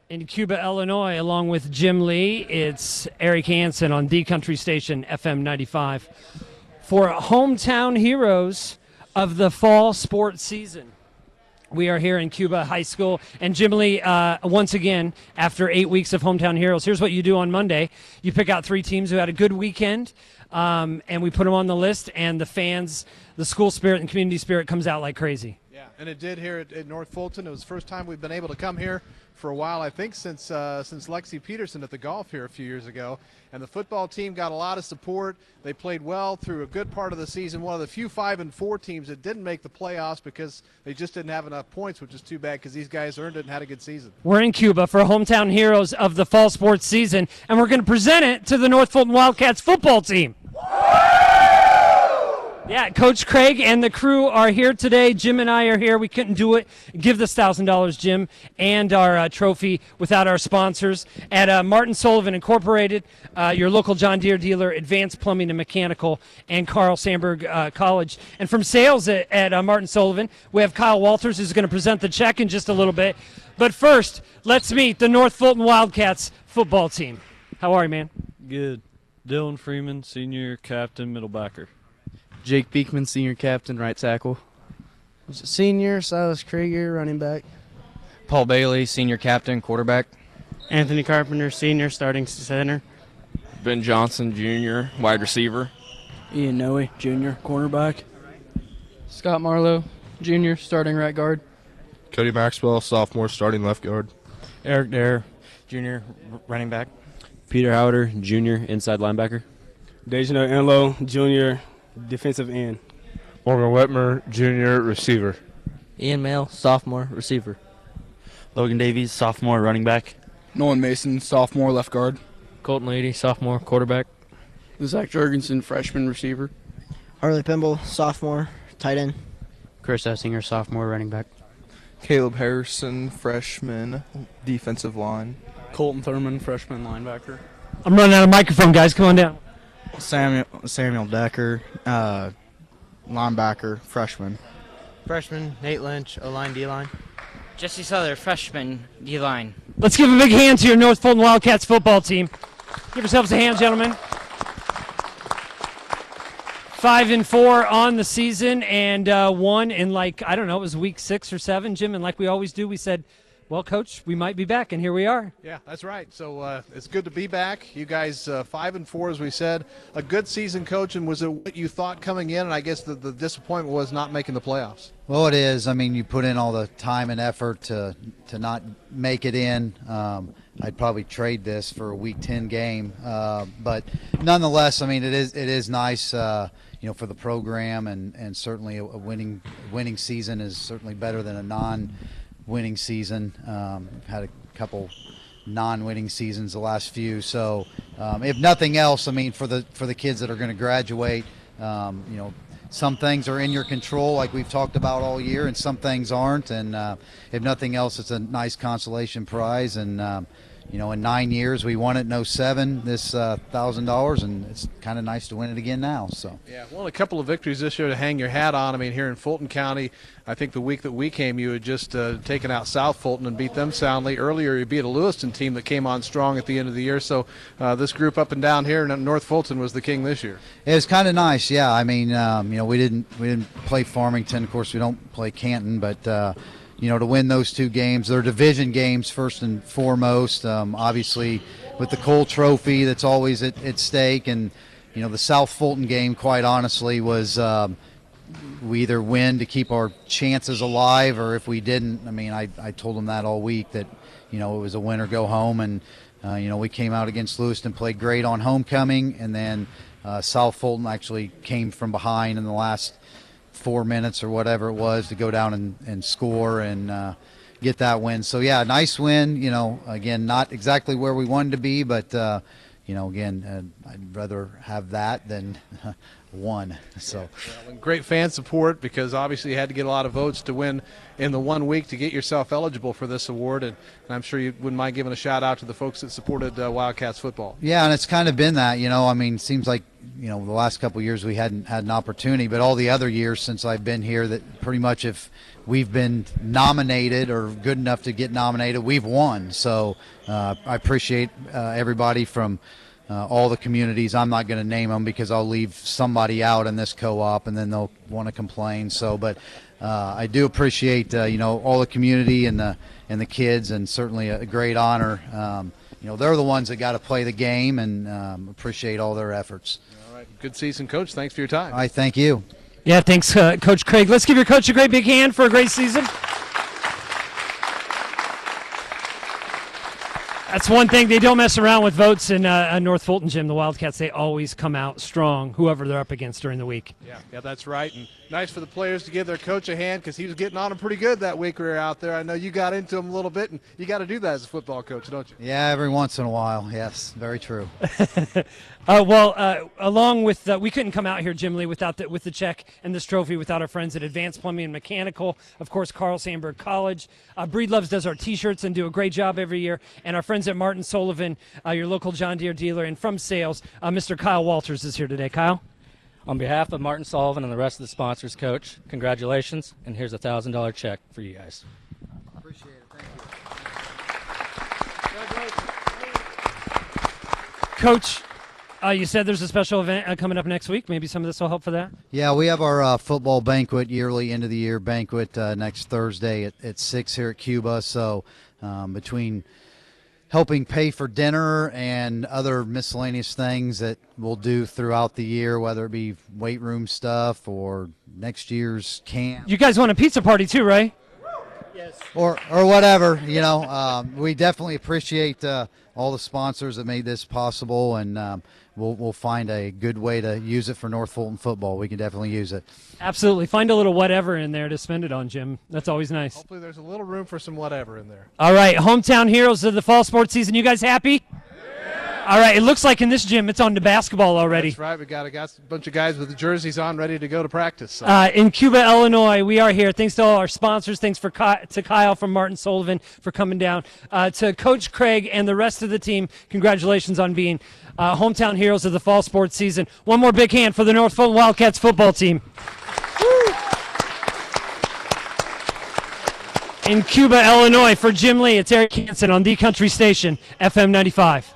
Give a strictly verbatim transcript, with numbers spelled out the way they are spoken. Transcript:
In Cuba, Illinois, along with Jim Lee, it's Eric Hansen on D Country Station F M ninety-five for Hometown Heroes of the Fall Sports Season. We are here in Cuba High School, and Jim Lee, uh, once again, after eight weeks of Hometown Heroes, here's what you do on Monday. You pick out three teams who had a good weekend, um, and we put them on the list, and the fans, the school spirit and community spirit comes out like crazy. Yeah, and it did here at, at North Fulton. It was the first time we've been able to come here for a while, I think since uh, since Lexi Peterson at the golf here a few years ago. And the football team got a lot of support. They played well through a good part of the season. One of the few five and four teams that didn't make the playoffs because they just didn't have enough points, which is too bad because these guys earned it and had a good season. We're in Cuba for Hometown Heroes of the Fall Sports Season, and we're going to present it to the North Fulton Wildcats football team. Yeah, Coach Craig and the crew are here today. Jim and I are here. We couldn't do it. Give this one thousand dollars, Jim, and our uh, trophy without our sponsors. At uh, Martin Sullivan Incorporated, uh, your local John Deere dealer, Advanced Plumbing and Mechanical, and Carl Sandburg uh, College. And from sales at, at uh, Martin Sullivan, we have Kyle Walters, who's going to present the check in just a little bit. But first, let's meet the North Fulton Wildcats football team. How are you, man? Good. Dylan Freeman, senior captain, middle backer. Jake Beekman, senior captain, right tackle. Senior, Silas Krieger, running back. Paul Bailey, senior captain, quarterback. Anthony Carpenter, senior, starting center. Ben Johnson, junior, wide receiver. Ian Noe, junior, cornerback. Scott Marlowe, junior, starting right guard. Cody Maxwell, sophomore, starting left guard. Eric Dare, junior, running back. Peter Howder, junior, inside linebacker. Dejano Enlow, junior, defensive end. Morgan Wetmer, junior, receiver. Ian Mail, sophomore, receiver. Logan Davies, sophomore, running back. Nolan Mason, sophomore, left guard. Colton Lady, sophomore, quarterback. Zach Jorgensen, freshman, receiver. Harley Pimble, sophomore, tight end. Chris Essinger, sophomore, running back. Caleb Harrison, freshman, defensive line. Colton Thurman, freshman, linebacker. I'm running out of microphone, guys. Come on down. Samuel Samuel Decker, uh, linebacker, freshman. Freshman, Nate Lynch, O-line, D-line. Jesse Souther, freshman, D-line. Let's give a big hand to your North Fulton Wildcats football team. Give yourselves a hand, gentlemen. Five and four on the season, and uh, one in like, I don't know, it was week six or seven, Jim, and like we always do, we said, well, Coach, we might be back, and here we are. Yeah, that's right. So uh, it's good to be back. You guys, uh, five and four, as we said, a good season, Coach. And was it what you thought coming in? And I guess the, the disappointment was not making the playoffs. Well, it is. I mean, you put in all the time and effort to to not make it in. Um, I'd probably trade this for a Week ten game, uh, but nonetheless, I mean, it is it is nice. Uh, you know, for the program, and and certainly a, a winning winning season is certainly better than a non. winning season. Um, had a couple non-winning seasons the last few. So um, if nothing else, I mean, for the for the kids that are going to graduate, um, you know, some things are in your control, like we've talked about all year, and some things aren't. And uh, if nothing else, it's a nice consolation prize. And um, you know, in nine years we won it in oh seven, this uh, one thousand dollars, and it's kind of nice to win it again now. So yeah, well, a couple of victories this year to hang your hat on. I mean, here in Fulton County, I think the week that we came, you had just uh, taken out South Fulton and beat them soundly. Earlier, you beat a Lewiston team that came on strong at the end of the year. So uh, this group up and down here in North Fulton was the king this year. It was kind of nice, yeah. I mean, um, you know, we didn't we didn't play Farmington. Of course, we don't play Canton, but uh, you know, to win those two games, they're division games first and foremost. Um, obviously, with the Cole Trophy, that's always at, at stake, and you know, the South Fulton game, quite honestly, was. Um, we either win to keep our chances alive, or if we didn't, I mean, I, I told them that all week, that, you know, it was a win or go home. And, uh, you know, we came out against Lewiston, played great on homecoming, and then uh, South Fulton actually came from behind in the last four minutes or whatever it was to go down and, and score and uh, get that win. So, yeah, nice win. You know, again, not exactly where we wanted to be, but, uh, you know, again, uh, I'd rather have that than one. So Well, and great fan support, because obviously you had to get a lot of votes to win in the one week to get yourself eligible for this award, and, and I'm sure you wouldn't mind giving a shout out to the folks that supported uh, Wildcats football. yeah, and it's kind of been that, you know. I mean, seems like, you know, the last couple of years we hadn't had an opportunity, but all the other years since I've been here, that pretty much if we've been nominated or good enough to get nominated, we've won. So uh, I appreciate uh, everybody from uh, all the communities. I'm not going to name them because I'll leave somebody out in this co-op and then they'll want to complain. So, but uh, I do appreciate uh, you know, all the community and the and the kids, and certainly a great honor. Um, you know, they're the ones that got to play the game, and um, appreciate all their efforts. All right, good season, Coach. Thanks for your time. I thank you. Yeah, thanks, uh, Coach Craig. Let's give your coach a great big hand for a great season. That's one thing. They don't mess around with votes in uh, uh, North Fulton, Jim. The Wildcats, they always come out strong, whoever they're up against during the week. Yeah, yeah, that's right. And nice for the players to give their coach a hand, because he was getting on them pretty good that week we were out there. I know you got into him a little bit, and you got to do that as a football coach, don't you? Yeah, every once in a while. Yes, very true. Uh, well, uh, along with uh, we couldn't come out here, Jim Lee, without the, with the check and this trophy, without our friends at Advanced Plumbing and Mechanical, of course, Carl Sandburg College. Uh, Breedloves does our T-shirts and do a great job every year, and our friends at Martin Sullivan, uh, your local John Deere dealer, and from sales, uh, Mister Kyle Walters is here today. Kyle? On behalf of Martin Sullivan and the rest of the sponsors, Coach, congratulations, and here's a one thousand dollar check for you guys. Appreciate it. Thank you. Coach, uh, you said there's a special event uh, coming up next week. Maybe some of this will help for that? Yeah, we have our uh, football banquet, yearly end of the year banquet uh, next Thursday at, at six here at Cuba. So um, between helping pay for dinner and other miscellaneous things that we'll do throughout the year, whether it be weight room stuff or next year's camp. You guys want a pizza party too, right? Yes. Or, or whatever, you know. Um, we definitely appreciate uh, all the sponsors that made this possible, and um, we'll, we'll find a good way to use it for North Fulton football. We can definitely use it. Absolutely. Find a little whatever in there to spend it on, Jim. That's always nice. Hopefully there's a little room for some whatever in there. All right, hometown heroes of the fall sports season. You guys happy? All right, it looks like in this gym it's on to basketball already. That's right. We got a, got a bunch of guys with the jerseys on, ready to go to practice. So. Uh, in Cuba, Illinois, we are here. Thanks to all our sponsors. Thanks for Ky- to Kyle from Martin Sullivan for coming down. Uh, to Coach Craig and the rest of the team, congratulations on being uh, hometown heroes of the fall sports season. One more big hand for the North Fulton Wildcats football team. In Cuba, Illinois, for Jim Lee, it's Eric Hansen on The Country Station, F M ninety-five.